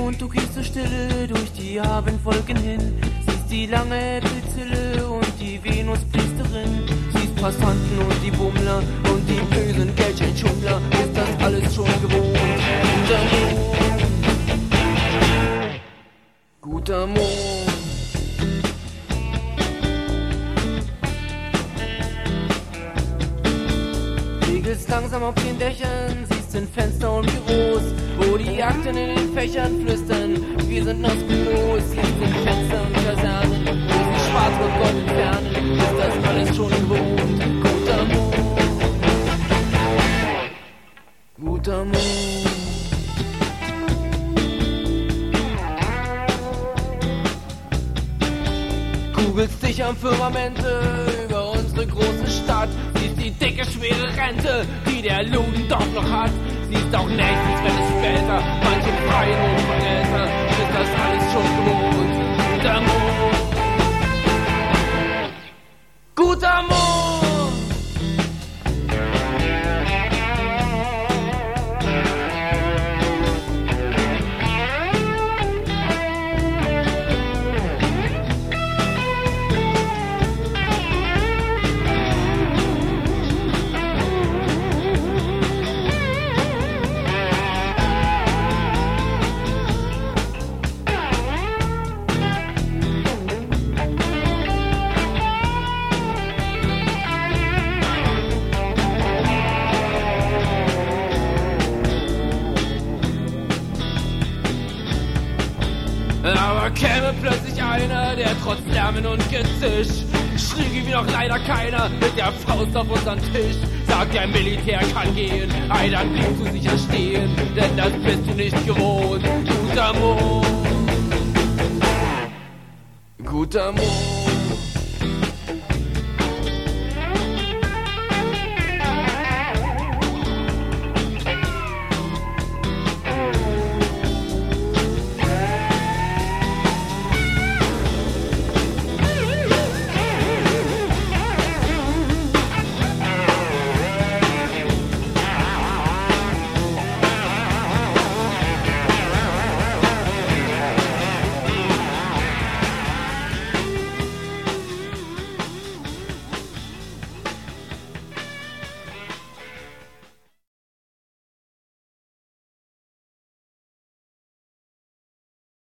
Und du gehst so stille durch die Abendwolken hin, siehst die lange Pilzhülle und die Venuspriesterin, siehst Passanten und die Bummler und die bösen Geldscheinschummler, ist das alles schon gewohnt. Guter Mond. Segelst langsam auf den Dächern, siehst in Fenster und Büros, wo die Akten in den Fächern flüstern, wir sind nospenlos, siehst in Fenster und Kasernen, wo sie Schwarz-Rot-Gold entfernen, ist das alles schon gewohnt. Guter Mond. Guter Mond. Kugelst dich am Firmament über unsere große Stadt, siehst die dicke, schwere Rente, die der Ludendorff noch hat, siehst auch nächstens, wenn es später manche Freihof verälter, ist das alles schon gewohnt. Guter Mond. Guter Mond. Aber käme plötzlich einer, der trotz Lärmen und Gezisch schrie wie noch leider keiner mit der Faust auf unseren Tisch. Sagt, der Militär kann gehen, ei, dann bliebst du sicher stehen, denn das bist du nicht gewohnt. Guter Mond. Guter Mond.